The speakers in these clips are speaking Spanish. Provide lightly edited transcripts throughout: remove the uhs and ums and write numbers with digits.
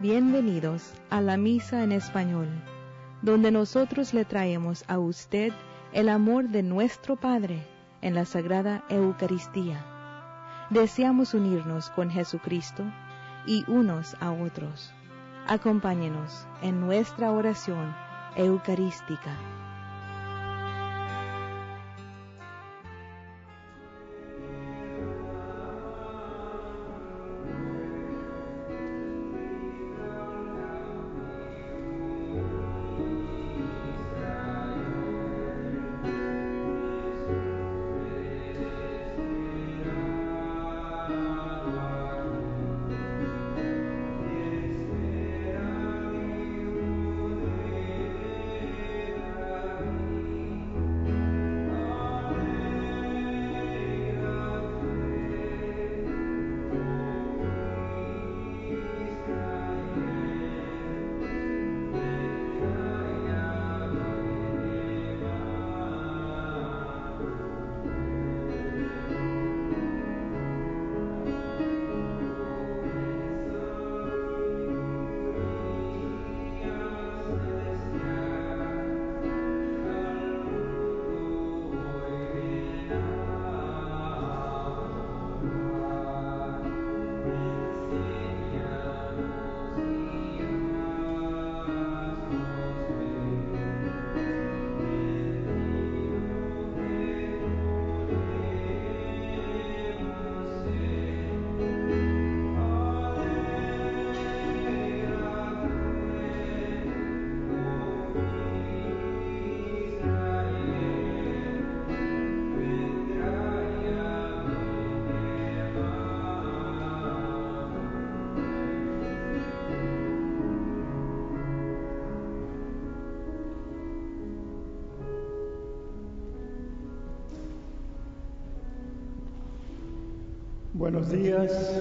Bienvenidos a la Misa en Español, donde nosotros le traemos a usted el amor de nuestro Padre en la Sagrada Eucaristía. Deseamos unirnos con Jesucristo y unos a otros. Acompáñenos en nuestra oración eucarística. Buenos días,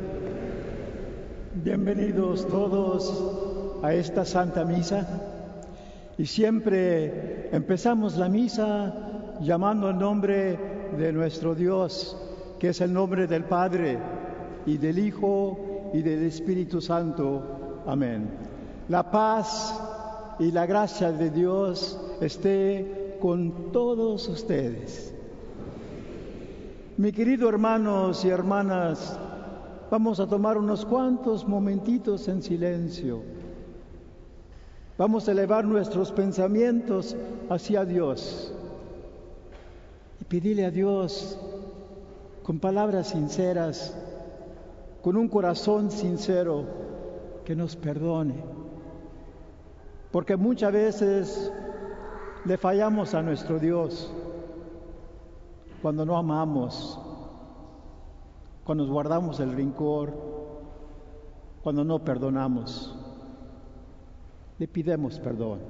bienvenidos todos a esta Santa Misa. Y siempre empezamos la misa llamando el nombre de nuestro Dios, que es el nombre del Padre y del Hijo y del Espíritu Santo. Amén. La paz y la gracia de Dios esté con todos ustedes. Mis queridos hermanos y hermanas, vamos a tomar unos cuantos momentitos en silencio. Vamos a elevar nuestros pensamientos hacia Dios y pedirle a Dios con palabras sinceras, con un corazón sincero, que nos perdone. Porque muchas veces le fallamos a nuestro Dios. Cuando no amamos, cuando nos guardamos el rencor, cuando no perdonamos, le pidamos perdón.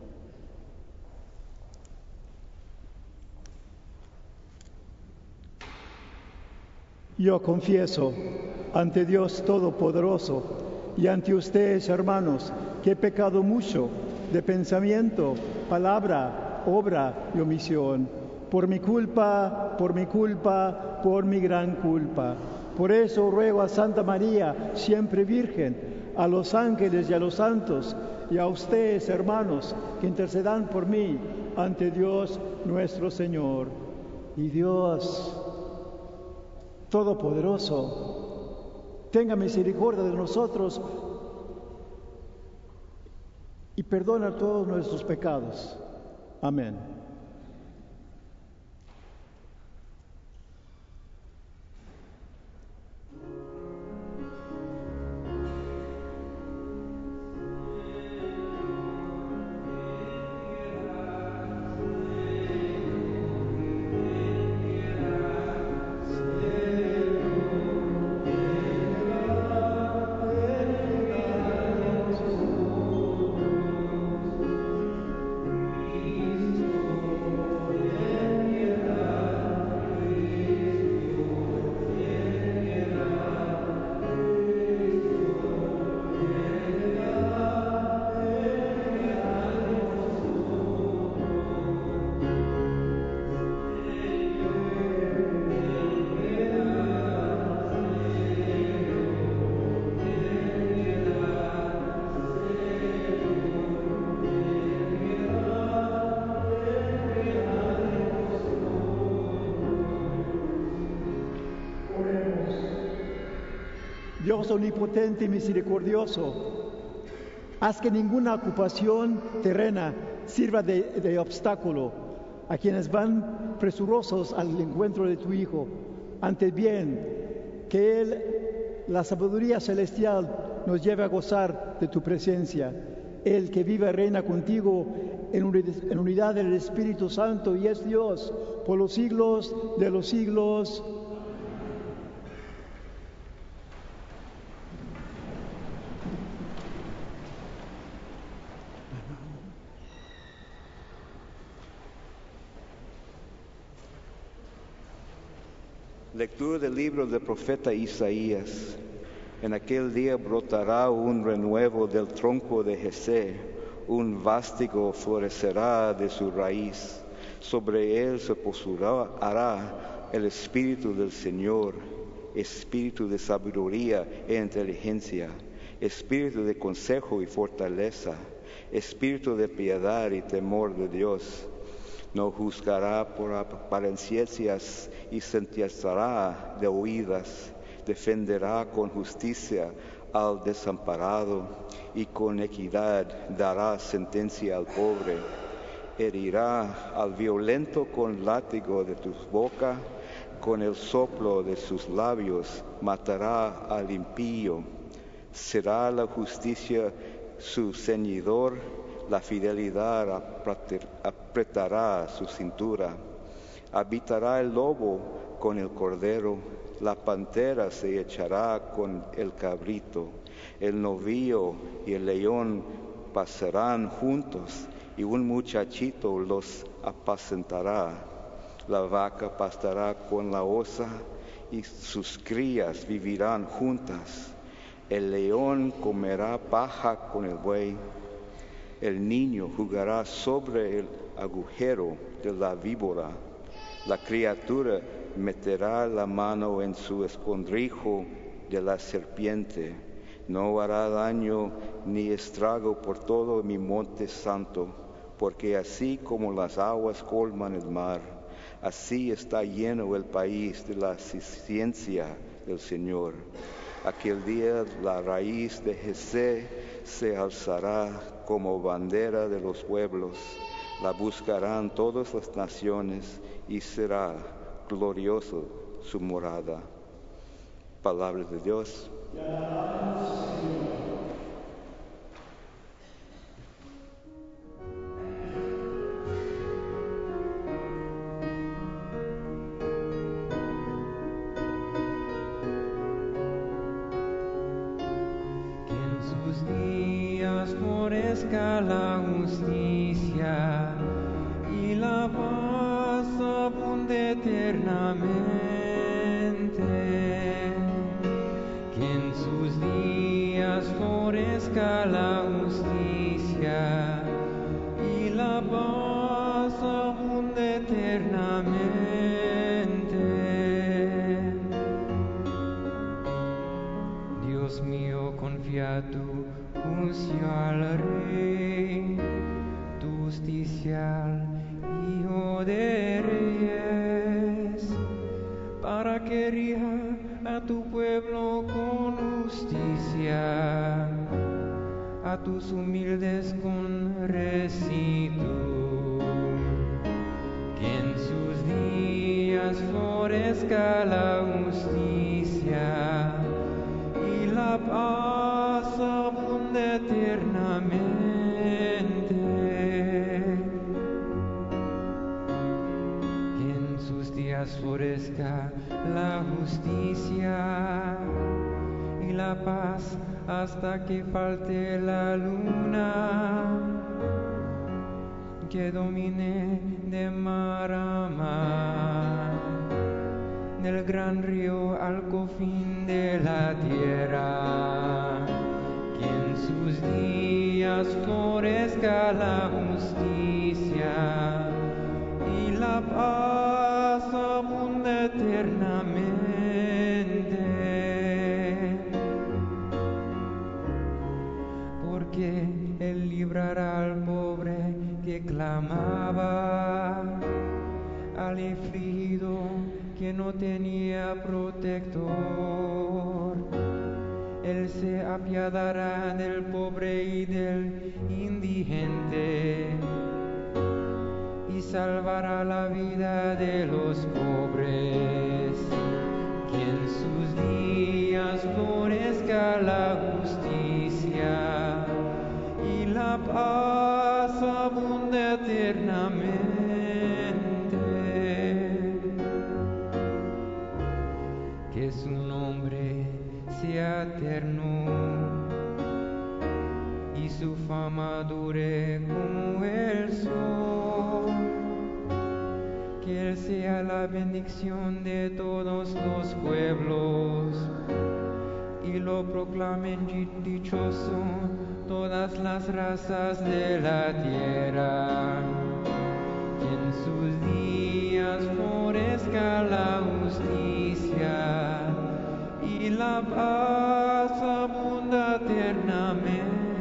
Yo confieso ante Dios Todopoderoso y ante ustedes, hermanos, que he pecado mucho de pensamiento, palabra, obra y omisión. Por mi culpa, por mi gran culpa. Por eso ruego a Santa María, siempre Virgen, a los ángeles y a los santos, y a ustedes, hermanos, que intercedan por mí ante Dios nuestro Señor. Y Dios Todopoderoso, tenga misericordia de nosotros y perdona todos nuestros pecados. Amén. Dios omnipotente y misericordioso, haz que ninguna ocupación terrena sirva de obstáculo a quienes van presurosos al encuentro de tu Hijo. Antes bien, que Él, la sabiduría celestial, nos lleve a gozar de tu presencia. Él que vive y reina contigo en unidad del Espíritu Santo y es Dios por los siglos de los siglos. Lectura del libro del profeta Isaías. En aquel día brotará un renuevo del tronco de Jesé, un vástago florecerá de su raíz. Sobre él se posará el Espíritu del Señor, Espíritu de sabiduría e inteligencia, Espíritu de consejo y fortaleza, Espíritu de piedad y temor de Dios. No juzgará por apariencias y sentenciará de oídas. Defenderá con justicia al desamparado y con equidad dará sentencia al pobre. Herirá al violento con látigo de tu boca, con el soplo de sus labios matará al impío. Será la justicia su ceñidor, la fidelidad apretará su cintura. Habitará el lobo con el cordero, la pantera se echará con el cabrito. El novillo y el león pasarán juntos, y un muchachito los apacentará. La vaca pastará con la osa, y sus crías vivirán juntas. El león comerá paja con el buey. El niño jugará sobre el agujero de la víbora. La criatura meterá la mano en su escondrijo de la serpiente. No hará daño ni estrago por todo mi monte santo, porque así como las aguas colman el mar, así está lleno el país de la ciencia del Señor. Aquel día la raíz de Jesé se alzará como bandera de los pueblos. La buscarán todas las naciones y será glorioso su morada. Palabra de Dios. Florezca la justicia y la paz abunde eternamente. Que en sus días florezca la justicia y la paz abunde eternamente. Dios mío, confía tu juicio al Rey, tu justicia al Hijo de Reyes, para que rija a tu pueblo con justicia, a tus humildes con rectitud. Que en sus días florezca la justicia y la paz abunde eternamente. Que en sus días florezca la justicia y la paz hasta que falte la luna, que domine de mar a mar, del gran río al confín de la tierra. Que en sus días florezca la justicia y la paz abunde eternamente. Porque Él librará al pobre que clamaba, al afligido que no tenía protector. Él se apiadará del pobre y del indigente y salvará la vida de los pobres. Que en sus días florezca la justicia y la paz abunde eternamente. Que su nombre sea eterno y su fama dure como el sol. Que Él sea la bendición de todos los pueblos y lo proclamen dichoso todas las razas de la tierra. Que en sus días florezca la justicia y la paz abunda eternamente.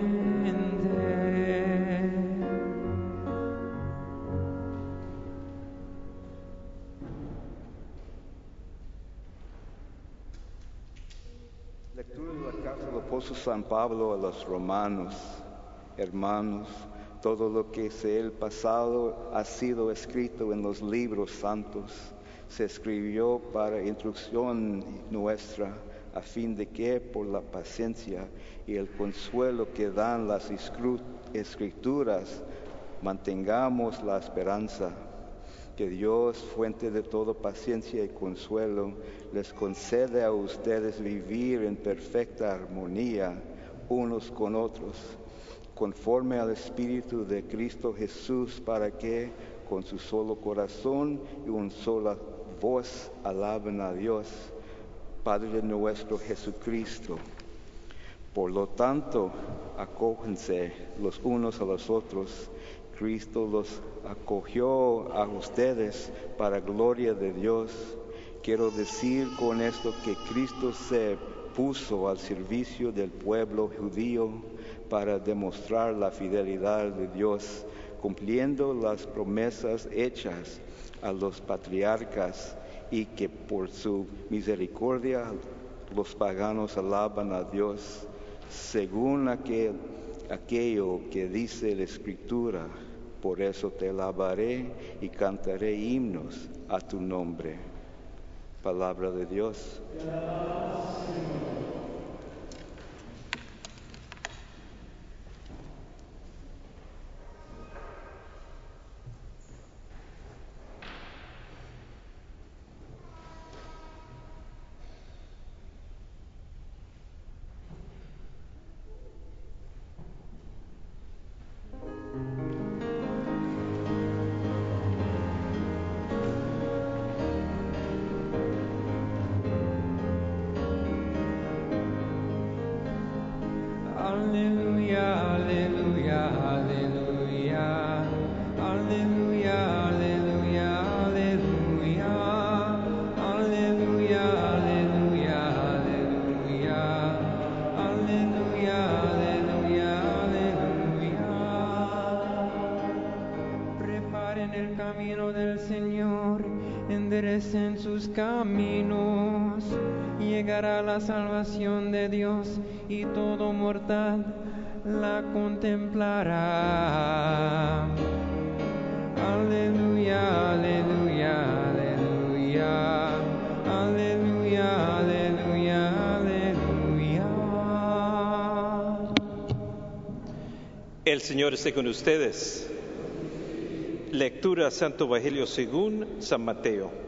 Lectura de la carta del apóstol San Pablo a los romanos. Hermanos, todo lo que es el pasado ha sido escrito en los libros santos. Se escribió para instrucción nuestra, a fin de que por la paciencia y el consuelo que dan las escrituras mantengamos la esperanza. Que Dios, fuente de toda paciencia y consuelo, les concede a ustedes vivir en perfecta armonía unos con otros, conforme al Espíritu de Cristo Jesús, para que con su solo corazón y una sola voz alaben a Dios, Padre nuestro Jesucristo. Por lo tanto, acógense los unos a los otros. Cristo los acogió a ustedes para gloria de Dios. Quiero decir con esto que Cristo se puso al servicio del pueblo judío para demostrar la fidelidad de Dios, cumpliendo las promesas hechas a los patriarcas, y que por su misericordia los paganos alaban a Dios, según aquello que dice la Escritura: por eso te alabaré y cantaré himnos a tu nombre. Palabra de Dios. Aleluya, aleluya, aleluya, aleluya, aleluya, aleluya, aleluya, aleluya, aleluya, aleluya, aleluya, aleluya. Preparen el camino del Señor, enderecen sus caminos. Llegará la salvación de Dios y todo mortal la contemplará. Aleluya, aleluya, aleluya, aleluya, aleluya, aleluya. El Señor esté con ustedes. Lectura Santo Evangelio según San Mateo.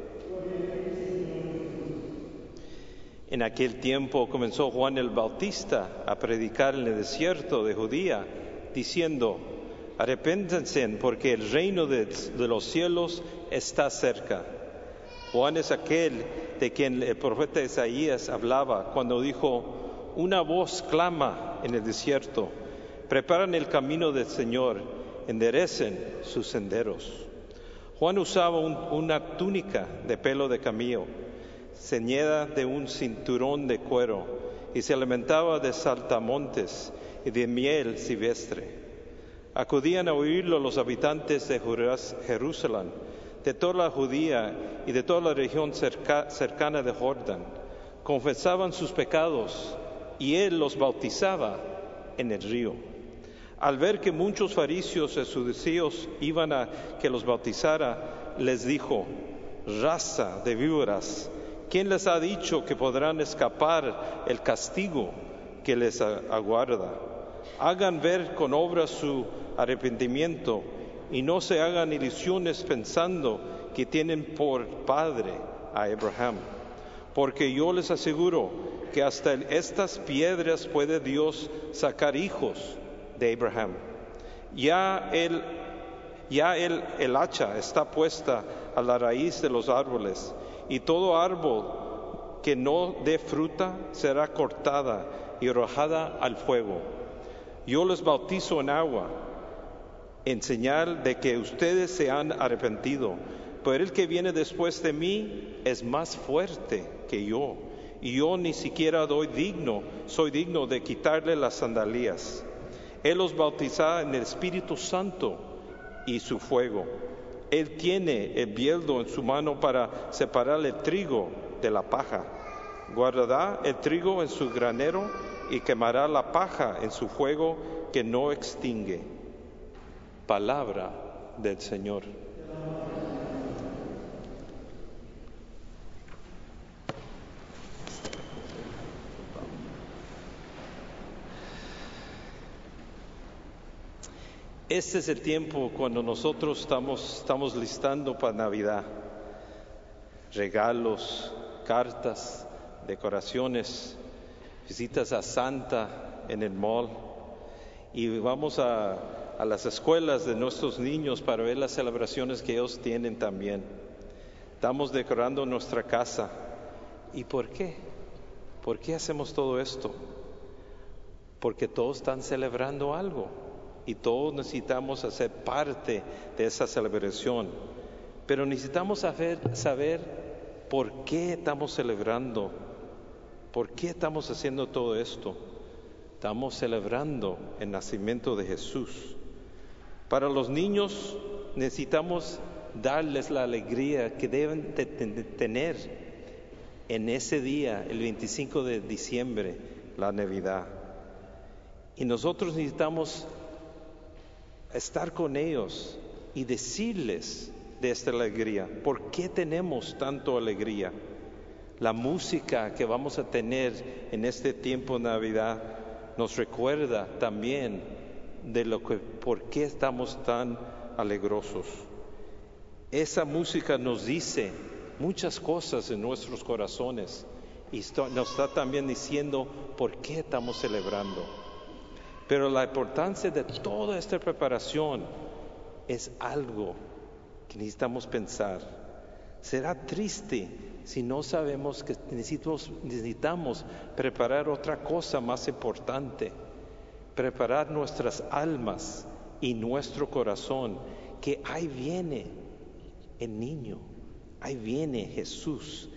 En aquel tiempo comenzó Juan el Bautista a predicar en el desierto de Judea, diciendo: arrepéntanse, porque el reino de los cielos está cerca. Juan es aquel de quien el profeta Isaías hablaba cuando dijo: una voz clama en el desierto, preparen el camino del Señor, enderecen sus senderos. Juan usaba una túnica de pelo de camello, ceñida de un cinturón de cuero, y se alimentaba de saltamontes y de miel silvestre. Acudían a oírlo los habitantes de Jerusalén, de toda la Judía y de toda la región cercana de Jordán. Confesaban sus pecados y él los bautizaba en el río. Al ver que muchos fariseos y saduceos iban a que los bautizara, les dijo: raza de víboras, ¿quién les ha dicho que podrán escapar el castigo que les aguarda? Hagan ver con obras su arrepentimiento y no se hagan ilusiones pensando que tienen por padre a Abraham. Porque yo les aseguro que hasta estas piedras puede Dios sacar hijos de Abraham. Ya el hacha está puesta a la raíz de los árboles, y todo árbol que no dé fruta será cortada y arrojada al fuego. Yo les bautizo en agua, en señal de que ustedes se han arrepentido, pero el que viene después de mí es más fuerte que yo, y yo ni siquiera soy digno de quitarle las sandalias. Él los bautizará en el Espíritu Santo y su fuego. Él tiene el bieldo en su mano para separar el trigo de la paja. Guardará el trigo en su granero y quemará la paja en su fuego que no extingue. Palabra del Señor. Este es el tiempo cuando nosotros estamos listando para Navidad. Regalos, cartas, decoraciones, visitas a Santa en el mall. Y vamos a las escuelas de nuestros niños para ver las celebraciones que ellos tienen también. Estamos decorando nuestra casa. ¿Y por qué? ¿Por qué hacemos todo esto? Porque todos están celebrando algo. Y todos necesitamos hacer parte de esa celebración. Pero necesitamos saber por qué estamos celebrando, por qué estamos haciendo todo esto. Estamos celebrando el nacimiento de Jesús. Para los niños necesitamos darles la alegría que deben de tener en ese día, el 25 de diciembre, la Navidad. Y nosotros necesitamos estar con ellos y decirles de esta alegría. ¿Por qué tenemos tanto alegría? La música que vamos a tener en este tiempo de Navidad nos recuerda también de por qué estamos tan alegrosos. Esa música nos dice muchas cosas en nuestros corazones y nos está también diciendo por qué estamos celebrando. Pero la importancia de toda esta preparación es algo que necesitamos pensar. Será triste si no sabemos que necesitamos preparar otra cosa más importante, preparar nuestras almas y nuestro corazón, que ahí viene el niño, ahí viene Jesús,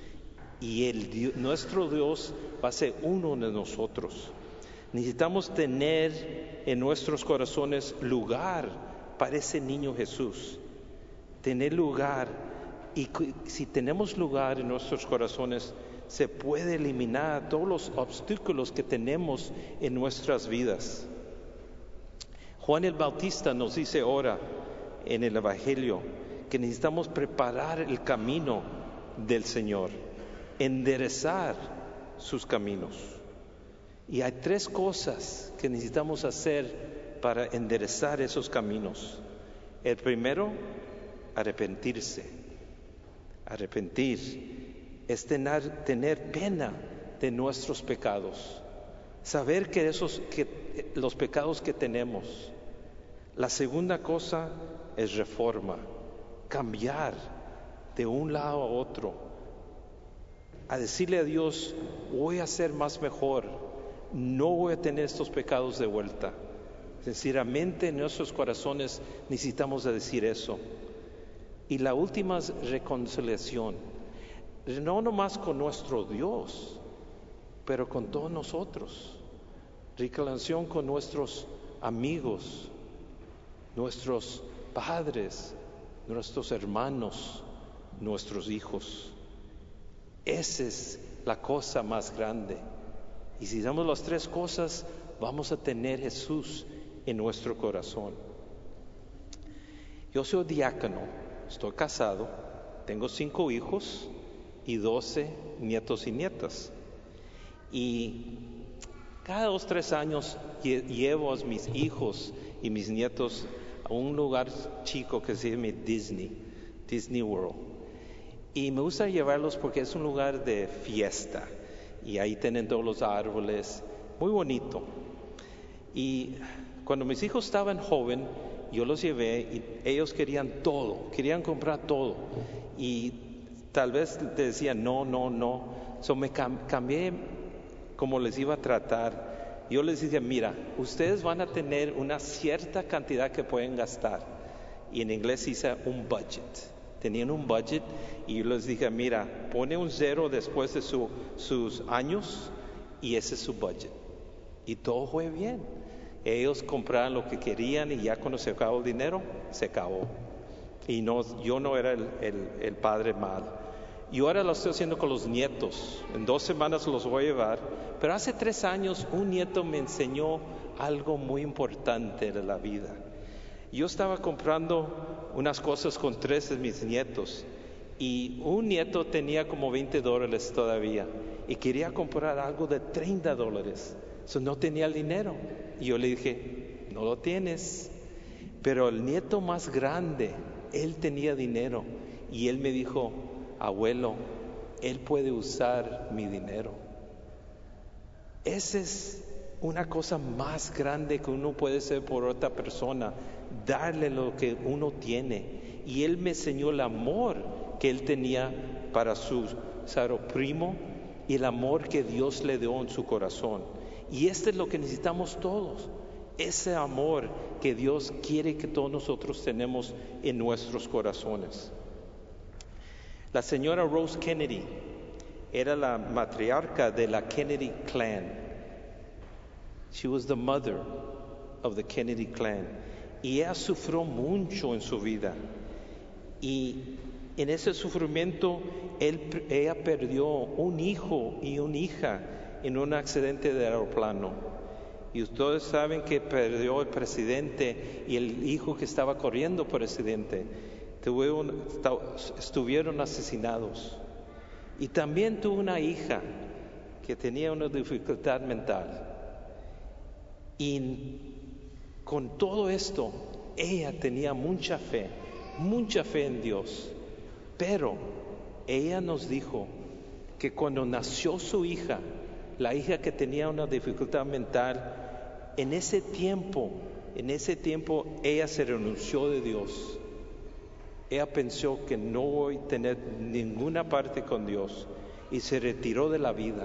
y nuestro Dios va a ser uno de nosotros. Necesitamos tener en nuestros corazones lugar para ese niño Jesús. Tener lugar, y si tenemos lugar en nuestros corazones, se puede eliminar todos los obstáculos que tenemos en nuestras vidas. Juan el Bautista nos dice ahora en el Evangelio que necesitamos preparar el camino del Señor, enderezar sus caminos. Y hay 3 cosas que necesitamos hacer para enderezar esos caminos. El primero, arrepentirse. Arrepentir es tener pena de nuestros pecados. Saber que los pecados que tenemos. La segunda cosa es reforma. Cambiar de un lado a otro. A decirle a Dios, voy a ser más mejor. No voy a tener estos pecados de vuelta. Sinceramente en nuestros corazones necesitamos decir eso. Y la última es reconciliación. No nomás con nuestro Dios, pero con todos nosotros. Reconciliación con nuestros amigos, nuestros padres, nuestros hermanos, nuestros hijos. Esa es la cosa más grande. Y si damos las tres cosas, vamos a tener Jesús en nuestro corazón. Yo soy diácono, estoy casado, tengo 5 hijos y 12 nietos y nietas. Y cada 2 o 3 años llevo a mis hijos y mis nietos a un lugar chico que se llama Disney World. Y me gusta llevarlos porque es un lugar de fiesta. Y ahí tienen todos los árboles, muy bonito. Y cuando mis hijos estaban jóvenes, yo los llevé y ellos querían todo, querían comprar todo. Y tal vez te decían no. So me cambié como les iba a tratar. Yo les dije, mira, ustedes van a tener una cierta cantidad que pueden gastar. Y en inglés dice un budget. Tenían un budget y yo les dije, mira, pone un 0 después de sus años y ese es su budget. Y todo fue bien. Ellos compraron lo que querían y ya cuando se acabó el dinero, se acabó. Y yo no era el padre mal. Y ahora lo estoy haciendo con los nietos. En 2 semanas los voy a llevar. Pero hace 3 años un nieto me enseñó algo muy importante de la vida. Yo estaba comprando unas cosas con 3 de mis nietos y un nieto tenía como $20 todavía y quería comprar algo de $30. No tenía el dinero. Y yo le dije, no lo tienes. Pero el nieto más grande, él tenía dinero y él me dijo, abuelo, él puede usar mi dinero. Esa es una cosa más grande que uno puede hacer por otra persona, darle lo que uno tiene. Y él me enseñó el amor que él tenía para su primo y el amor que Dios le dio en su corazón. Y este es lo que necesitamos todos, ese amor que Dios quiere que todos nosotros tenemos en nuestros corazones. La señora Rose Kennedy era la matriarca de la Kennedy clan. She was the mother of the Kennedy clan. Y ella sufrió mucho en su vida. Y en ese sufrimiento ella perdió un hijo y una hija en un accidente de aeroplano. Y ustedes saben que perdió el presidente y el hijo que estaba corriendo por presidente estuvieron asesinados. Y también tuvo una hija que tenía una dificultad mental. Y con todo esto, ella tenía mucha fe en Dios. Pero ella nos dijo que cuando nació su hija, la hija que tenía una dificultad mental, en ese tiempo ella se renunció de Dios. Ella pensó que no voy a tener ninguna parte con Dios y se retiró de la vida.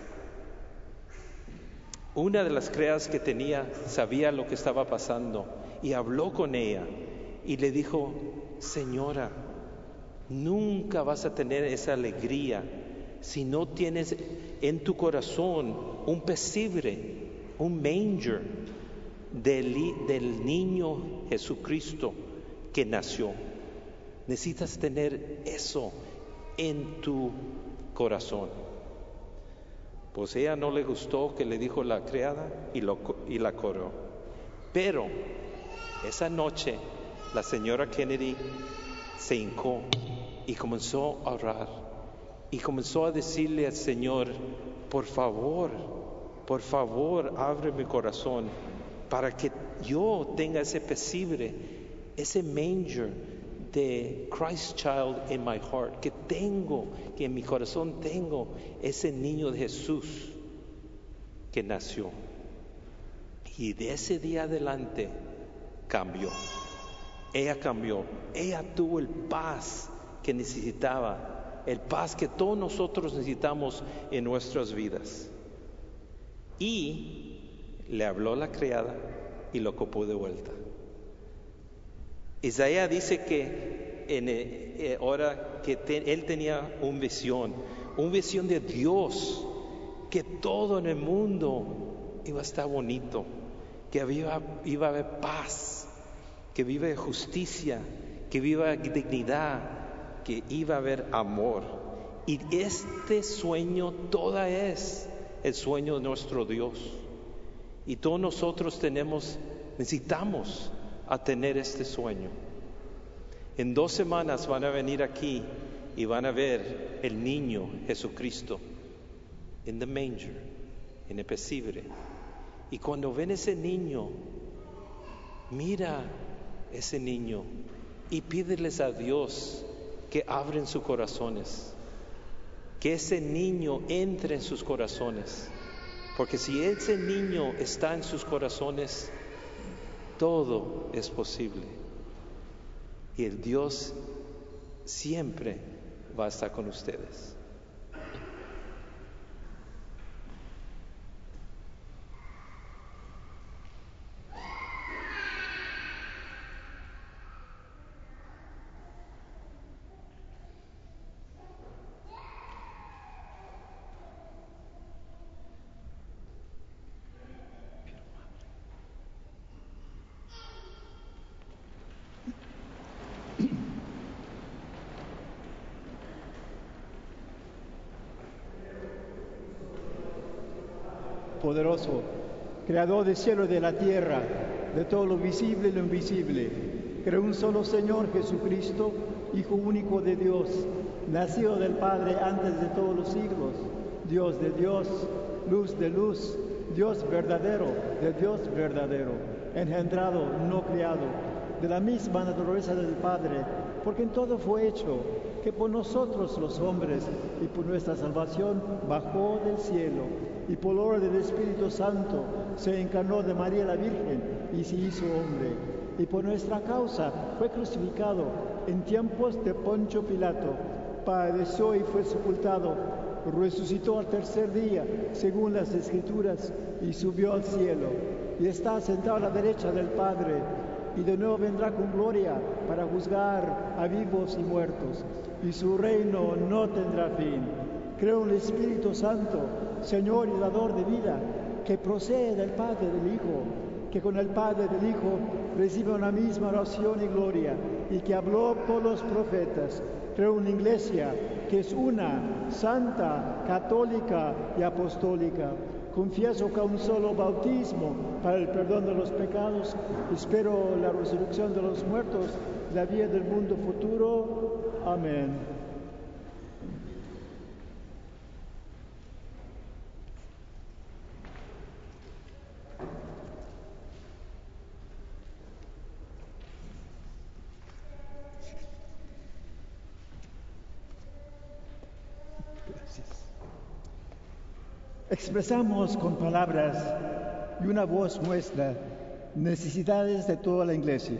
Una de las criadas que tenía sabía lo que estaba pasando y habló con ella y le dijo, señora, nunca vas a tener esa alegría si no tienes en tu corazón un pesebre, un manger del niño Jesucristo que nació. Necesitas tener eso en tu corazón. Pues ella no le gustó que le dijo la criada y la corrió. Pero esa noche la señora Kennedy se hincó y comenzó a orar y comenzó a decirle al Señor, por favor, abre mi corazón para que yo tenga ese pesebre, ese manger de Christ Child in my heart, que en mi corazón tengo ese niño de Jesús que nació. Y de ese día adelante cambió. Ella cambió. Ella tuvo el paz que necesitaba, el paz que todos nosotros necesitamos en nuestras vidas. Y le habló la criada y lo copó de vuelta. Isaías dice que ahora que él tenía una visión de Dios, que todo en el mundo iba a estar bonito, que iba a haber paz, que iba a haber justicia, que iba a haber dignidad, que iba a haber amor. Y este sueño toda es el sueño de nuestro Dios. Y todos nosotros necesitamos a tener este sueño. En 2 semanas van a venir aquí y van a ver el niño Jesucristo en the manger, en el pesebre. Y cuando ven ese niño, mira ese niño y pídeles a Dios que abren sus corazones, que ese niño entre en sus corazones, porque si ese niño está en sus corazones, todo es posible. Y el Dios siempre va a estar con ustedes. Poderoso, creador del cielo y de la tierra, de todo lo visible y lo invisible, creo un solo Señor Jesucristo, Hijo único de Dios, nacido del Padre antes de todos los siglos, Dios de Dios, luz de luz, Dios verdadero de Dios verdadero, engendrado, no criado, de la misma naturaleza del Padre, porque en todo fue hecho, que por nosotros los hombres y por nuestra salvación bajó del cielo, y por obra del Espíritu Santo se encarnó de María la Virgen y se hizo hombre, y por nuestra causa fue crucificado en tiempos de Poncio Pilato, padeció y fue sepultado, resucitó al tercer día, según las Escrituras, y subió al cielo, y está sentado a la derecha del Padre, y de nuevo vendrá con gloria para juzgar a vivos y muertos, y su reino no tendrá fin. Creo en el Espíritu Santo, Señor y dador de vida, que procede del Padre y del Hijo, que con el Padre y del Hijo recibe una misma oración y gloria, y que habló por los profetas. Creo en la Iglesia, que es una, santa, católica y apostólica. Confieso que un solo bautismo para el perdón de los pecados. Espero la resurrección de los muertos, la vida del mundo futuro. Amén. Expresamos con palabras y una voz nuestra necesidades de toda la Iglesia.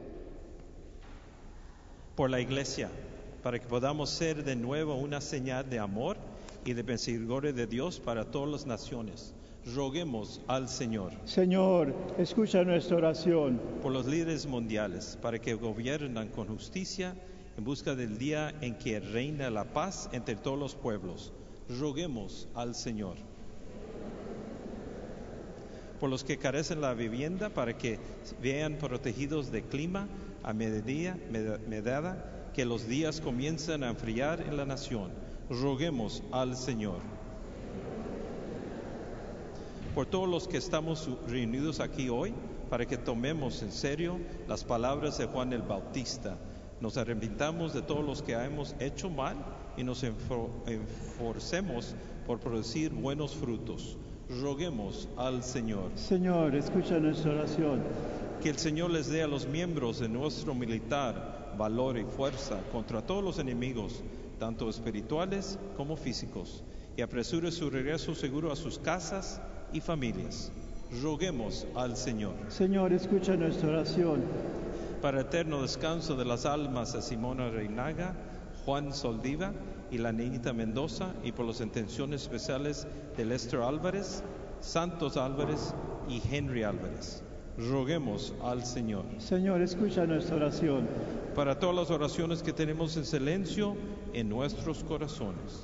Por la Iglesia, para que podamos ser de nuevo una señal de amor y de misericordia de Dios para todas las naciones. Roguemos al Señor. Señor, escucha nuestra oración. Por los líderes mundiales, para que gobiernen con justicia en busca del día en que reina la paz entre todos los pueblos. Roguemos al Señor. Por los que carecen de la vivienda, para que vean protegidos de clima a medida que los días comienzan a enfriar en la nación. Roguemos al Señor. Por todos los que estamos reunidos aquí hoy, para que tomemos en serio las palabras de Juan el Bautista. Nos arrepintamos de todos los que hemos hecho mal y nos esforcemos por producir buenos frutos. Roguemos al Señor. Señor, escucha nuestra oración. Que el Señor les dé a los miembros de nuestro militar valor y fuerza contra todos los enemigos, tanto espirituales como físicos, y apresure su regreso seguro a sus casas y familias. Roguemos al Señor. Señor, escucha nuestra oración. Para eterno descanso de las almas de Simona Reinaga, Juan Soldiva y la niñita Mendoza, y por las intenciones especiales de Lester Álvarez, Santos Álvarez y Henry Álvarez. Roguemos al Señor. Señor, escucha nuestra oración. Para todas las oraciones que tenemos en silencio en nuestros corazones.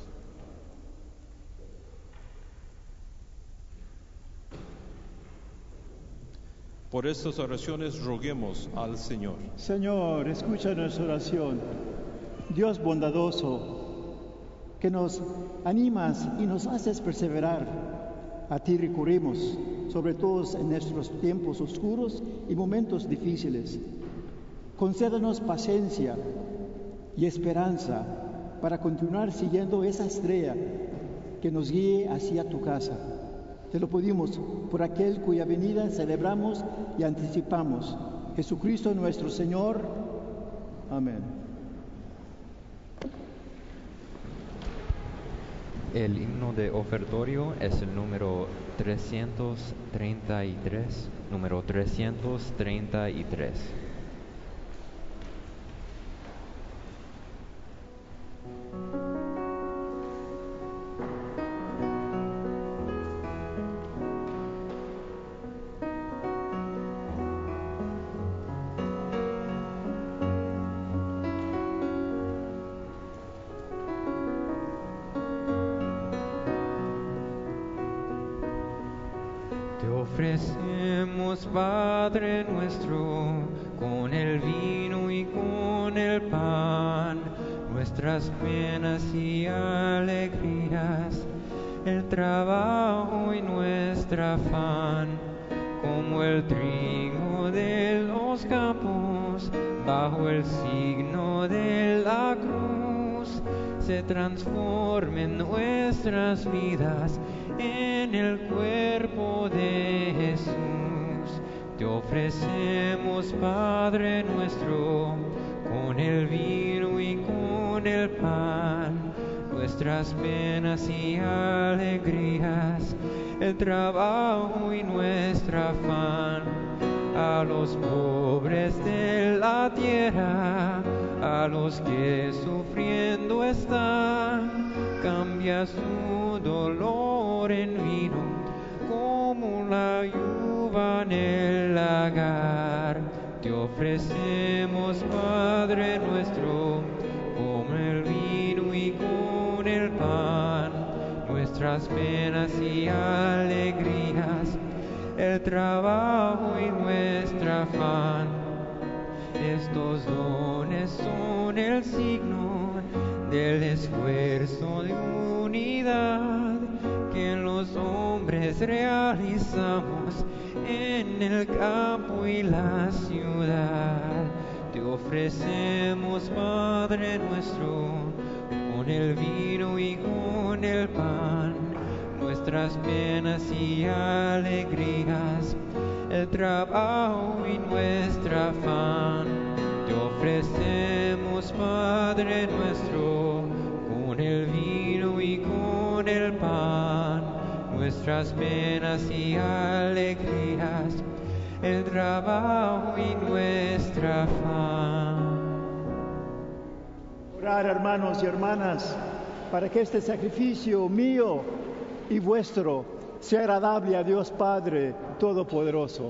Por estas oraciones roguemos al Señor. Señor, escucha nuestra oración. Dios bondadoso, que nos animas y nos haces perseverar, A ti recurrimos, sobre todo en nuestros tiempos oscuros y momentos difíciles. Concédanos paciencia y esperanza para continuar siguiendo esa estrella que nos guíe hacia tu casa. Te lo pedimos por aquel cuya venida celebramos y anticipamos, Jesucristo nuestro Señor. Amén. El himno de ofertorio es el número 333. Número 333. Te ofrecemos, Padre nuestro, con el vino y con el pan, nuestras penas y alegrías, el trabajo y nuestra afán, como el trigo de los campos, bajo el signo de la cruz, se transformen nuestras vidas en el cuerpo de Jesús. Te ofrecemos, Padre nuestro, con el vino y con el pan, nuestras penas y alegrías, el trabajo y nuestra afán, a los pobres de la tierra, a los que sufriendo están, cambia su dolor en vino, como la uva en el lagar. Te ofrecemos, Padre nuestro, con el vino y con el pan, nuestras penas y alegrías, el trabajo y nuestra afán. Estos dones son el signo del esfuerzo de unidad que los hombres realizamos en el campo y la ciudad. Te ofrecemos, Padre nuestro, con el vino y con el pan, nuestras penas y alegrías, el trabajo y nuestra afán. Te ofrecemos, Padre nuestro, con el vino y con el pan, nuestras penas y alegrías, el trabajo y nuestra afán. Orar, hermanos y hermanas, para que este sacrificio mío y vuestro sea agradable a Dios Padre Todopoderoso.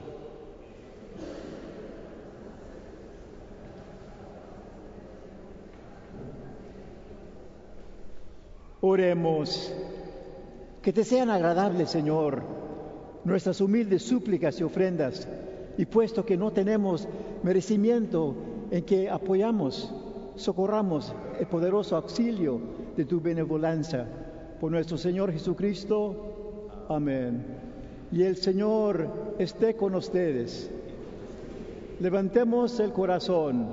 Oremos. Que te sean agradables, Señor, nuestras humildes súplicas y ofrendas, y puesto que no tenemos merecimiento en que apoyamos, socorramos el poderoso auxilio de tu benevolencia. Por nuestro Señor Jesucristo. Amén. Y el Señor esté con ustedes. Levantemos el corazón.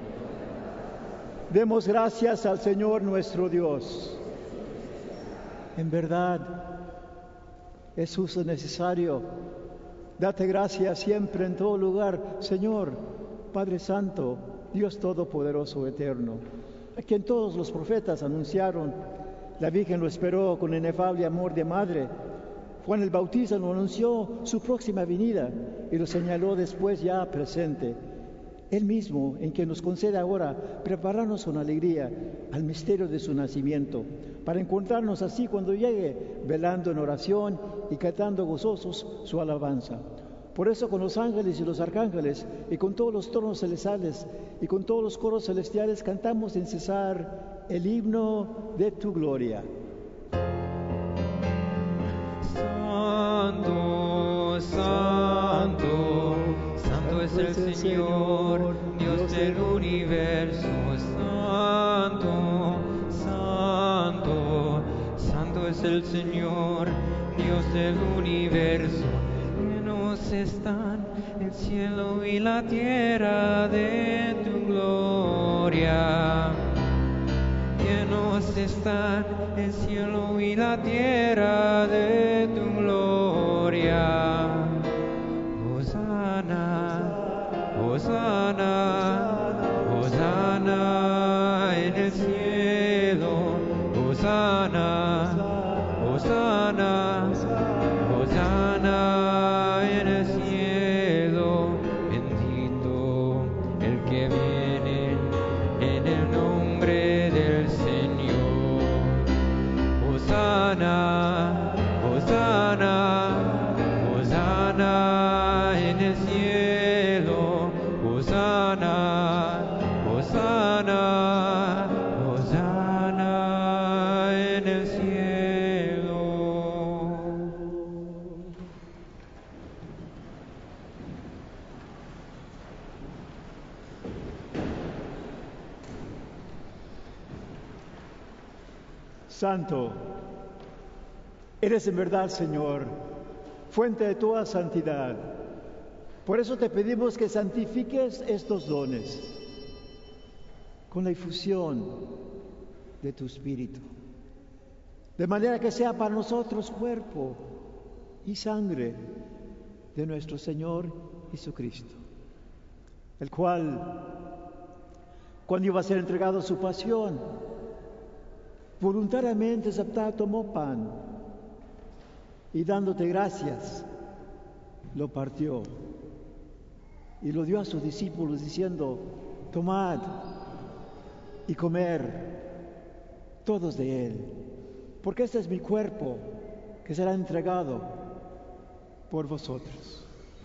Demos gracias al Señor nuestro Dios. En verdad, es justo necesario. Date gracias siempre en todo lugar, Señor, Padre Santo, Dios Todopoderoso, Eterno, a quien todos los profetas anunciaron. La Virgen lo esperó con inefable amor de madre. Juan el Bautista lo anunció su próxima venida y lo señaló después ya presente. Él mismo, en quien nos concede ahora prepararnos con alegría al misterio de su nacimiento, para encontrarnos así cuando llegue, velando en oración y cantando gozosos su alabanza. Por eso con los ángeles y los arcángeles y con todos los tronos celestiales y con todos los coros celestiales cantamos sin cesar el himno de tu gloria. Santo, santo, santo es el Señor, Dios del universo. Santo, santo, santo es el Señor, Dios del universo. Llenos están el cielo y la tierra de tu gloria. Llenos están el cielo y la tierra de tu gloria. Hosana, Hosana, Hosana en el cielo. Hosana, Hosana, Hosana en el cielo. Bendito el que viene en el nombre del Señor. Hosana, Hosana, Hosana en el cielo. Hosana, Hosana, Hosana en el cielo. Santo, eres en verdad, Señor, fuente de toda santidad. Por eso te pedimos que santifiques estos dones con la infusión de tu Espíritu, de manera que sea para nosotros cuerpo y sangre de nuestro Señor Jesucristo, el cual, cuando iba a ser entregado a su pasión, voluntariamente aceptado, tomó pan y dándote gracias, lo partió y lo dio a sus discípulos diciendo: tomad y comer todos de él, porque este es mi cuerpo que será entregado por vosotros.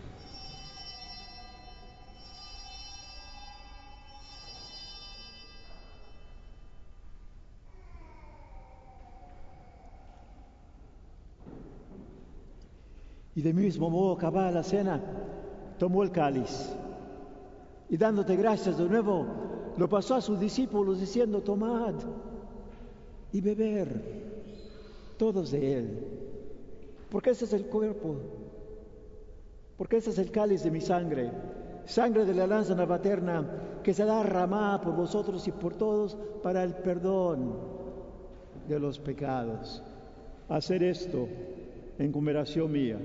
Y de mismo modo, acabada la cena, tomó el cáliz y dándote gracias de nuevo, lo pasó a sus discípulos diciendo: tomad y beber todos de él, porque este es el cuerpo, porque este es el cáliz de mi sangre, sangre de la alianza nueva eterna, que será derramada por vosotros y por todos para el perdón de los pecados. Hacer esto en conmemoración mía.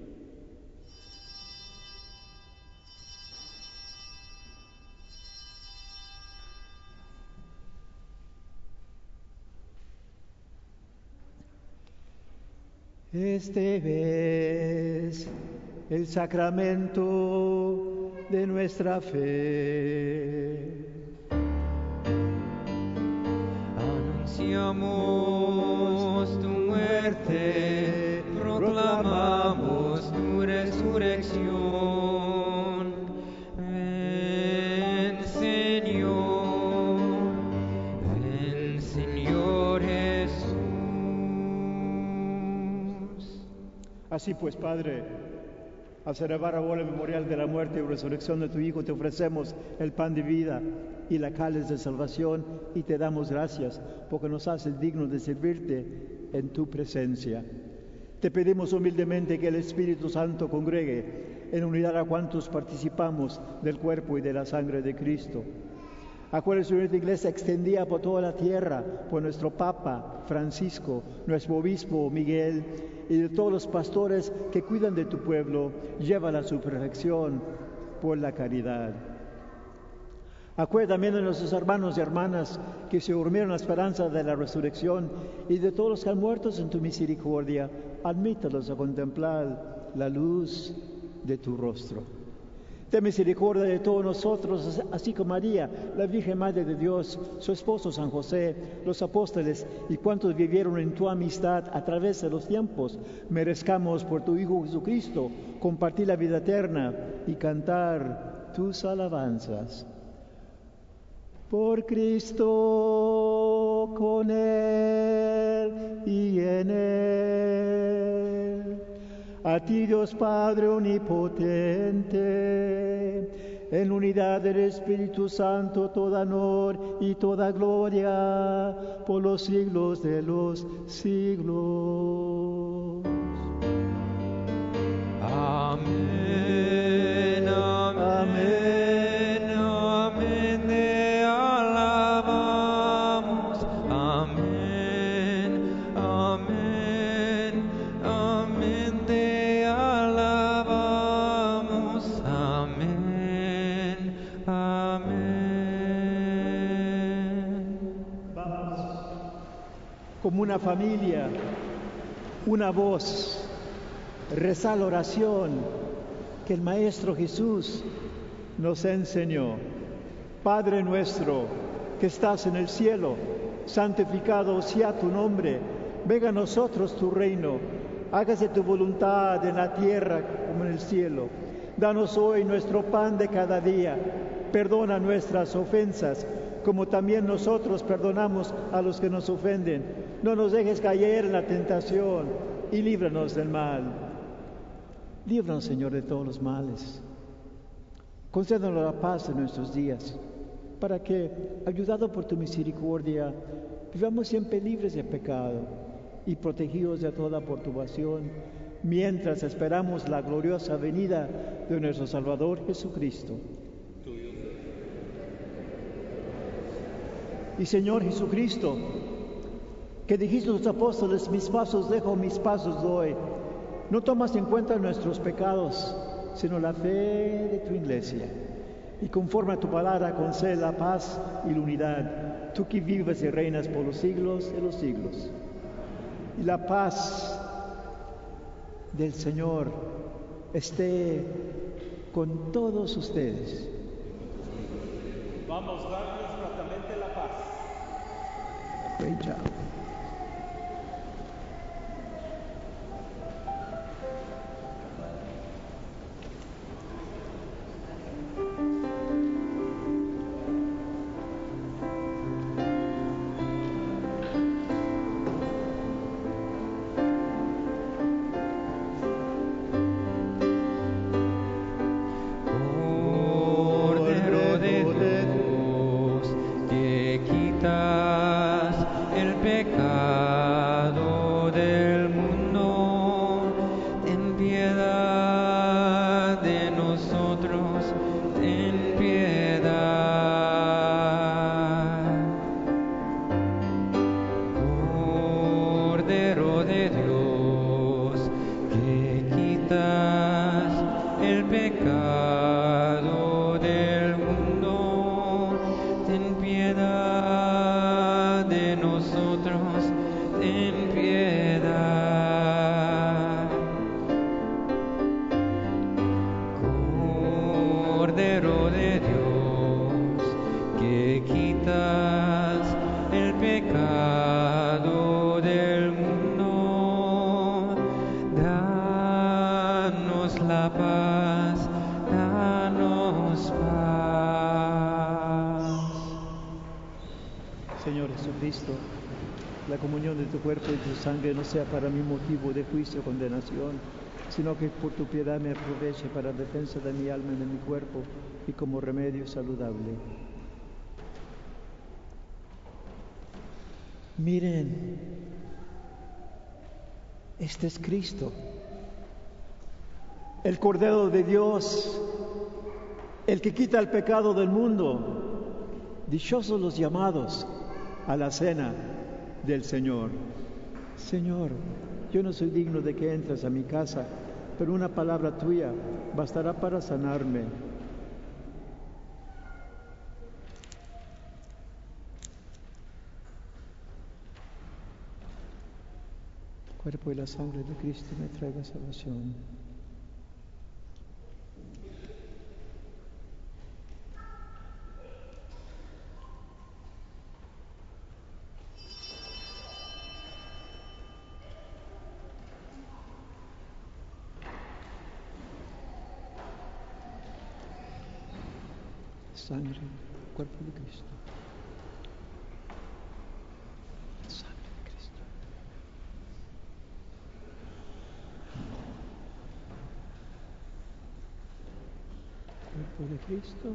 Este es el sacramento de nuestra fe. Anunciamos tu muerte, proclamamos tu resurrección. Ven, Señor Jesús. Así pues, Padre, al celebrar ahora el memorial de la muerte y resurrección de tu Hijo, te ofrecemos el pan de vida y la cáliz de salvación y te damos gracias porque nos haces dignos de servirte en tu presencia. Te pedimos humildemente que el Espíritu Santo congregue en unidad a cuantos participamos del cuerpo y de la sangre de Cristo. Acuérdate de esta iglesia extendida por toda la tierra, por nuestro Papa Francisco, nuestro obispo Miguel y de todos los pastores que cuidan de tu pueblo, llévala a su perfección por la caridad. Acuérdate también de nuestros hermanos y hermanas que se durmieron en la esperanza de la resurrección y de todos los que han muerto en tu misericordia, admítalos a contemplar la luz de tu rostro. Ten misericordia de todos nosotros, así como María, la Virgen Madre de Dios, su esposo San José, los apóstoles y cuantos vivieron en tu amistad a través de los tiempos, merezcamos por tu Hijo Jesucristo compartir la vida eterna y cantar tus alabanzas. Por Cristo, con Él y en Él. A ti, Dios Padre omnipotente, en unidad del Espíritu Santo, toda honor y toda gloria por los siglos de los siglos. Amén, amén, amén, te alabamos. Amén, amén, amén, te alabamos. Amén, amén. Vamos, como una familia, una voz, rezar la oración que el Maestro Jesús nos enseñó. Padre nuestro que estás en el cielo, santificado sea tu nombre. Venga a nosotros tu reino. Hágase tu voluntad en la tierra como en el cielo. Danos hoy nuestro pan de cada día. Perdona nuestras ofensas, como también nosotros perdonamos a los que nos ofenden. No nos dejes caer en la tentación y líbranos del mal. Líbranos, Señor, de todos los males. Concédenos la paz en nuestros días, para que, ayudado por tu misericordia, vivamos siempre libres de pecado y protegidos de toda perturbación, mientras esperamos la gloriosa venida de nuestro Salvador Jesucristo. Y Señor Jesucristo, que dijiste a los apóstoles, mis pasos dejo, mis pasos doy, no tomas en cuenta nuestros pecados, sino la fe de tu iglesia. Y conforme a tu palabra, concede la paz y la unidad, tú que vives y reinas por los siglos de los siglos. Y la paz del Señor esté con todos ustedes. Vamos a darles gratamente la paz. Great job. Cordero de Dios, que quitas el pecado del mundo, ten piedad de nosotros, ten piedad. Cordero de Dios, que quitas el pecado del mundo, ten piedad de nosotros, ten piedad. Cordero de Dios, que quitas el pecado del mundo, danos la paz, danos paz. Señor Jesucristo, la comunión de tu cuerpo y tu sangre no sea para mí motivo de juicio o condenación, sino que por tu piedad me aproveche para defensa de mi alma y de mi cuerpo y como remedio saludable. Miren, este es Cristo, el Cordero de Dios, el que quita el pecado del mundo. Dichosos los llamados a la cena del Señor. Señor, yo no soy digno de que entres a mi casa, pero una palabra tuya bastará para sanarme. El cuerpo y la sangre de Cristo me traiga salvación. Sangre, cuerpo de Cristo. Sangre de Cristo. Cuerpo Cuerpo de Cristo.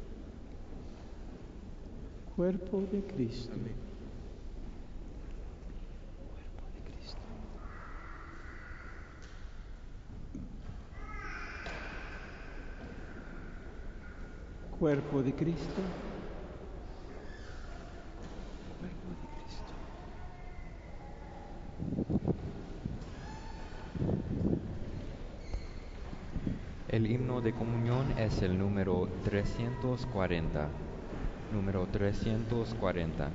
Cuerpo de Cristo. Amén. Cuerpo de Cristo. Cuerpo de Cristo. Cuerpo de Cristo. El himno de comunión es el número 340. Número 340.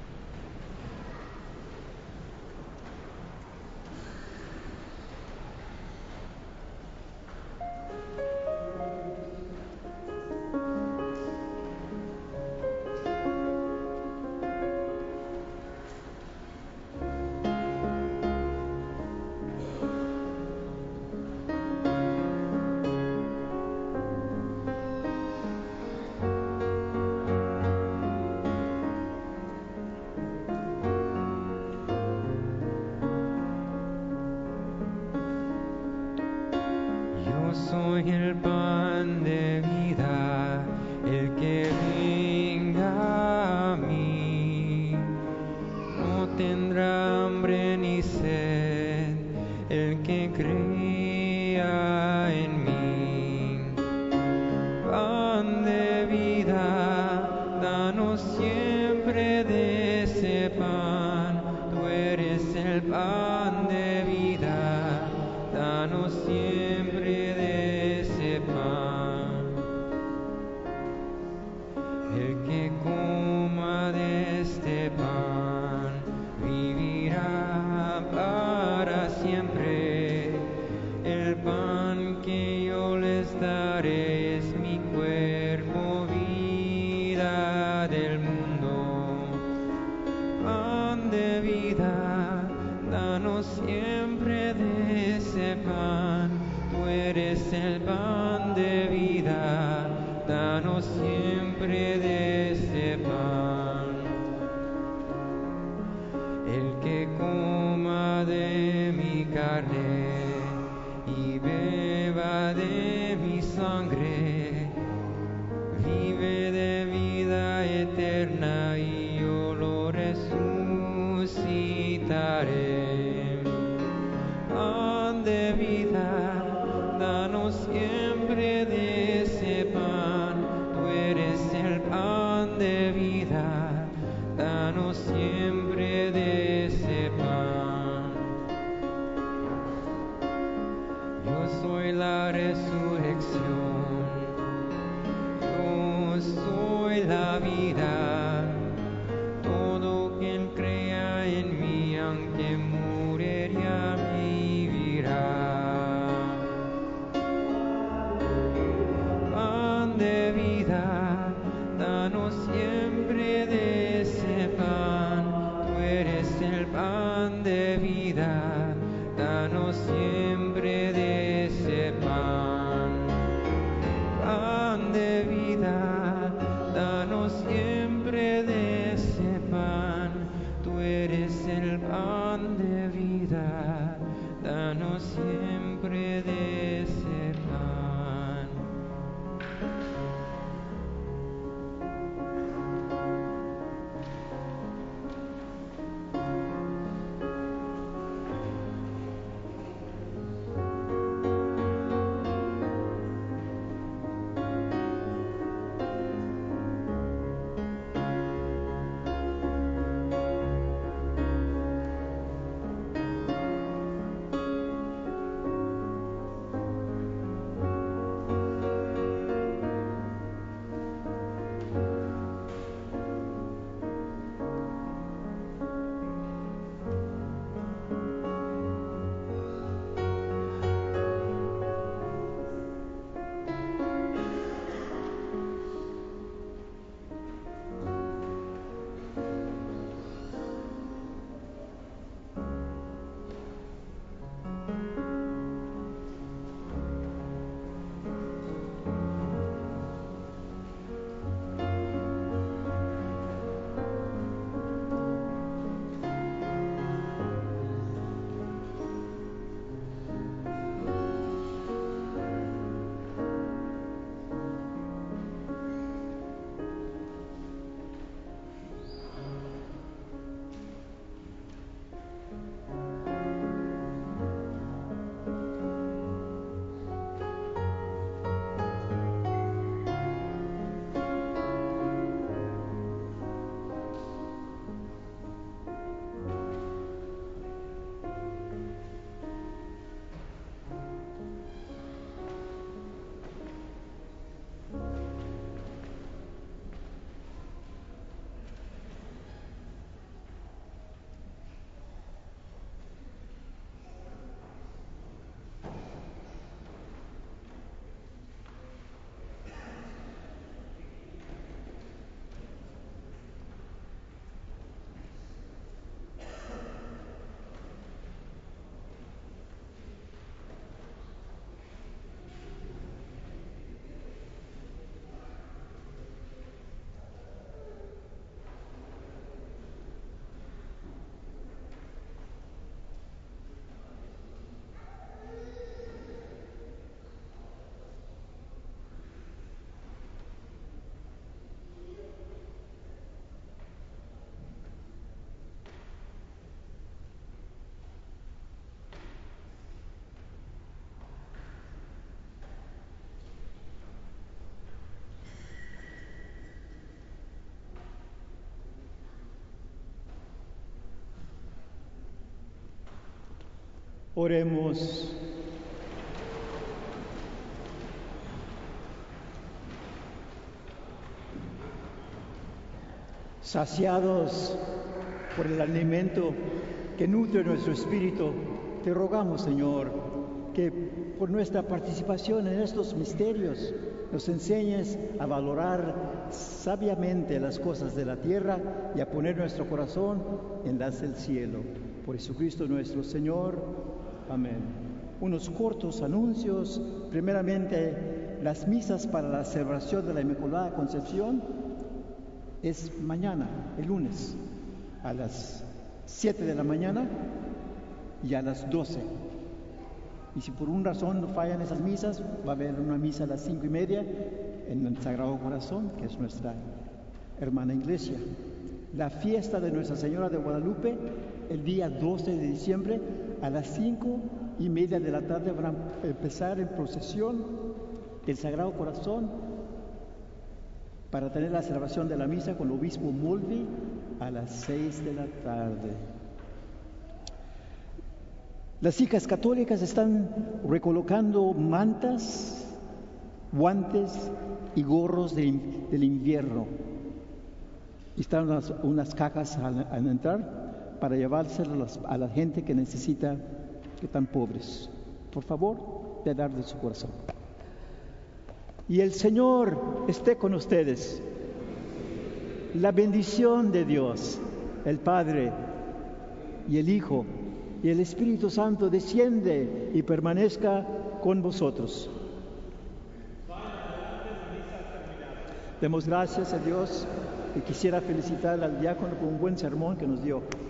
Yo soy el pan de vida, el que venga a mí no tendrá hambre ni sed, el que crea en mí. Pan de vida, danos siempre de ese pan, tú eres el pan de vida, danos siempre de ese pan. El que coma de este pan vivirá para siempre. El pan que yo les daré es mi cuerpo, vida del mundo. Pan de vida, danos siempre de ese pan, tú eres el pan de vida, danos siempre de ese pan. El que coma de mi carne y beba de mi sangre, vive de vida eterna y yo lo resucitaré. Pan de vida, danos siempre de ese pan, tú eres el pan de vida, danos siempre de ese pan. Yo soy la resurrección, yo soy la vida, todo quien crea en mí, aunque muriera, vivirá. Pan de vida, danos siempre de ese pan, tú eres el pan de vida, danos siempre de ese pan. Pan de vida, danos siempre de ese pan, tú eres el pan de vida, danos siempre de ese pan. Oremos. Saciados por el alimento que nutre nuestro espíritu, te rogamos, Señor, que por nuestra participación en estos misterios nos enseñes a valorar sabiamente las cosas de la tierra y a poner nuestro corazón en las del cielo. Por Jesucristo nuestro Señor. Amén. Unos cortos anuncios. Primeramente, las misas para la celebración de la Inmaculada Concepción es mañana, el lunes, a las 7 de la mañana y a las 12. Y si por una razón fallan esas misas, va a haber una misa a las 5:30 en el Sagrado Corazón, que es nuestra hermana iglesia. La fiesta de Nuestra Señora de Guadalupe, el día 12 de diciembre, a las 5:30 de la tarde van a empezar en procesión del Sagrado Corazón para tener la celebración de la misa con el obispo Mulvi a las 6 de la tarde. Las hijas católicas están recolocando mantas, guantes y gorros del invierno. Están unas cajas al entrar para llevárselas a la gente que necesita, que están pobres. Por favor, de dar de su corazón. Y el Señor esté con ustedes. La bendición de Dios, el Padre y el Hijo y el Espíritu Santo desciende y permanezca con vosotros. Demos gracias a Dios y quisiera felicitar al diácono por un buen sermón que nos dio.